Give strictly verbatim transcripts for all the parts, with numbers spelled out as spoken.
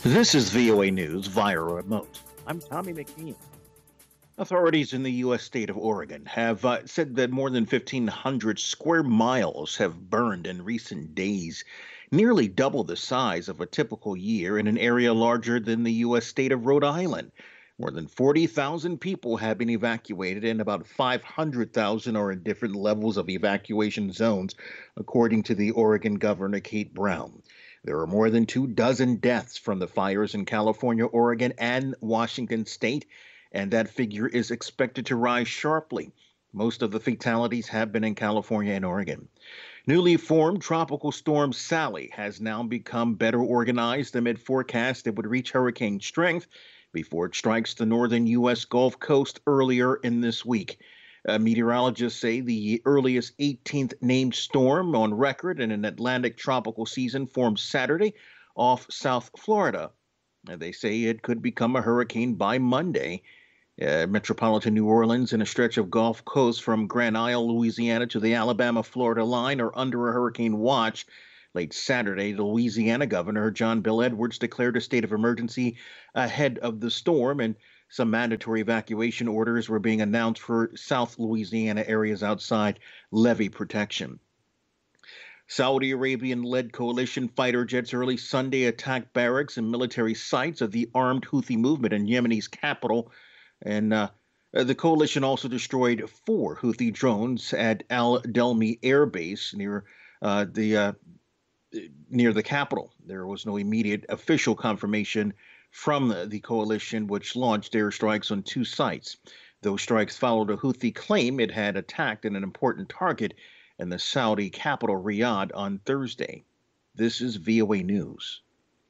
This is V O A News via remote. I'm Tommy McNeil. Authorities in the U S state of Oregon have uh, said that more than fifteen hundred square miles have burned in recent days, nearly double the size of a typical year in an area larger than the U S state of Rhode Island. More than forty thousand people have been evacuated, and about five hundred thousand are in different levels of evacuation zones, according to the Oregon Governor Kate Brown. There are more than two dozen deaths from the fires in California, Oregon, and Washington state, and that figure is expected to rise sharply. Most of the fatalities have been in California and Oregon. Newly formed Tropical Storm Sally has now become better organized amid forecasts it would reach hurricane strength before it strikes the northern U S Gulf Coast earlier in this week. Uh, meteorologists say the earliest eighteenth named storm on record in an Atlantic tropical season formed Saturday off South Florida. Uh, they say it could become a hurricane by Monday. Uh, metropolitan New Orleans and a stretch of Gulf Coast from Grand Isle, Louisiana to the Alabama-Florida line are under a hurricane watch. Late Saturday, the Louisiana governor, John Bel Edwards, declared a state of emergency ahead of the storm, and some mandatory evacuation orders were being announced for South Louisiana areas outside levee protection. Saudi Arabian-led coalition fighter jets early Sunday attacked barracks and military sites of the armed Houthi movement in Yemeni's capital. And uh, the coalition also destroyed four Houthi drones at Al Delmi Air Base near uh, the uh, near the capital. There was no immediate official confirmation from the, the coalition, which launched airstrikes on two sites. Those strikes followed a Houthi claim it had attacked an important target in the Saudi capital, Riyadh, on Thursday. This is V O A News.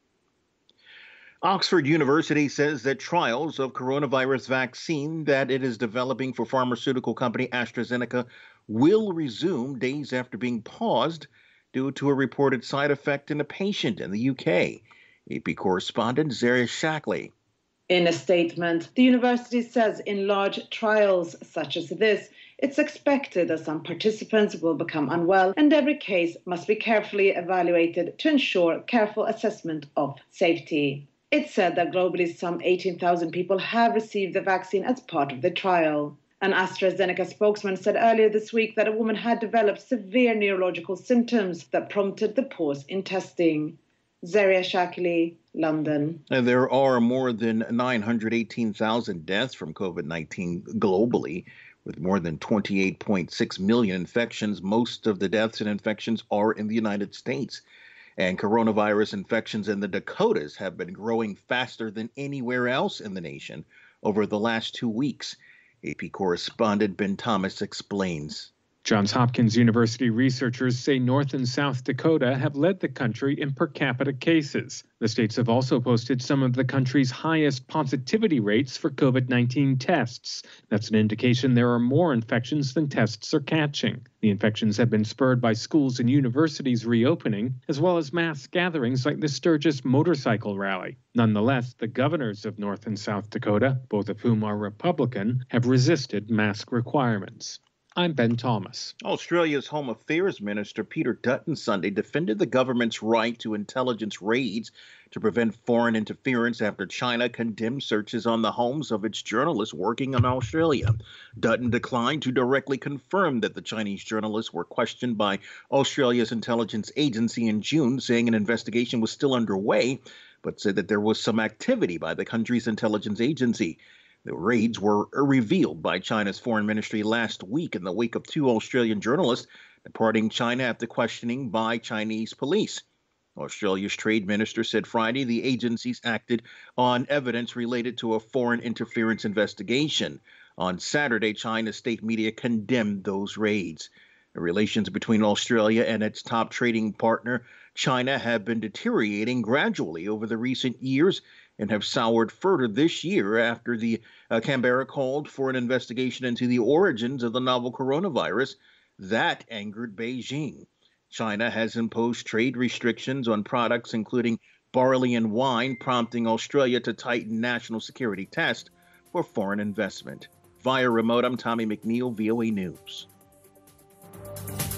Oxford University says that trials of coronavirus vaccine that it is developing for pharmaceutical company AstraZeneca will resume days after being paused due to a reported side effect in a patient in the U K. A P correspondent Zaria Shackley. In a statement, the university says in large trials such as this, it's expected that some participants will become unwell, and every case must be carefully evaluated to ensure careful assessment of safety. It said that globally some eighteen thousand people have received the vaccine as part of the trial. An AstraZeneca spokesman said earlier this week that a woman had developed severe neurological symptoms that prompted the pause in testing. Zaria Shackley, London. And there are more than nine hundred eighteen thousand deaths from COVID nineteen globally, with more than twenty-eight point six million infections. Most of the deaths and infections are in the United States. And coronavirus infections in the Dakotas have been growing faster than anywhere else in the nation over the last two weeks. A P correspondent Ben Thomas explains. Johns Hopkins University researchers say North and South Dakota have led the country in per capita cases. The states have also posted some of the country's highest positivity rates for COVID nineteen tests. That's an indication there are more infections than tests are catching. The infections have been spurred by schools and universities reopening, as well as mass gatherings like the Sturgis motorcycle rally. Nonetheless, the governors of North and South Dakota, both of whom are Republican, have resisted mask requirements. I'm Ben Thomas. Australia's Home Affairs Minister Peter Dutton Sunday defended the government's right to intelligence raids to prevent foreign interference after China condemned searches on the homes of its journalists working in Australia. Dutton declined to directly confirm that the Chinese journalists were questioned by Australia's intelligence agency in June, saying an investigation was still underway, but said that there was some activity by the country's intelligence agency. The raids were revealed by China's foreign ministry last week in the wake of two Australian journalists departing China after questioning by Chinese police. Australia's trade minister said Friday the agencies acted on evidence related to a foreign interference investigation. On Saturday, China's state media condemned those raids. The relations between Australia and its top trading partner, China, have been deteriorating gradually over the recent years and have soured further this year after the uh, Canberra called for an investigation into the origins of the novel coronavirus. That angered Beijing. China has imposed trade restrictions on products including barley and wine, prompting Australia to tighten national security tests for foreign investment. Via remote, I'm Tommy McNeil, V O A News.